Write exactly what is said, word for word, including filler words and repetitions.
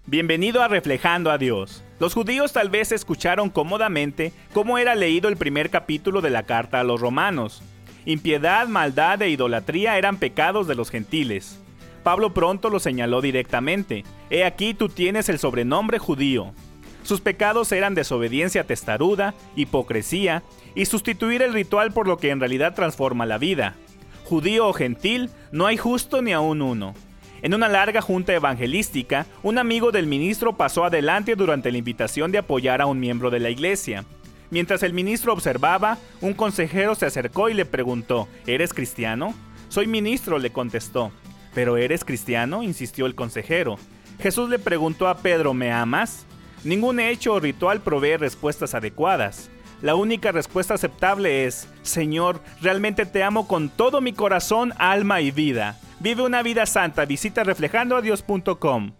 Bienvenido a Reflejando a Dios. Los judíos tal vez escucharon cómodamente cómo era leído el primer capítulo de la carta a los romanos. Impiedad, maldad e idolatría eran pecados de los gentiles. Pablo pronto lo señaló directamente. He aquí tú tienes el sobrenombre judío. Sus pecados eran desobediencia testaruda, hipocresía y sustituir el ritual por lo que en realidad transforma la vida. Judío o gentil, no hay justo ni aun uno. En una larga junta evangelística, un amigo del ministro pasó adelante durante la invitación de apoyar a un miembro de la iglesia. Mientras el ministro observaba, un consejero se acercó y le preguntó: ¿Eres cristiano? Soy ministro, le contestó. ¿Pero eres cristiano?, insistió el consejero. Jesús le preguntó a Pedro: ¿me amas? Ningún hecho o ritual provee respuestas adecuadas. La única respuesta aceptable es: Señor, realmente te amo con todo mi corazón, alma y vida. Vive una vida santa. Visita reflejando a dios punto com.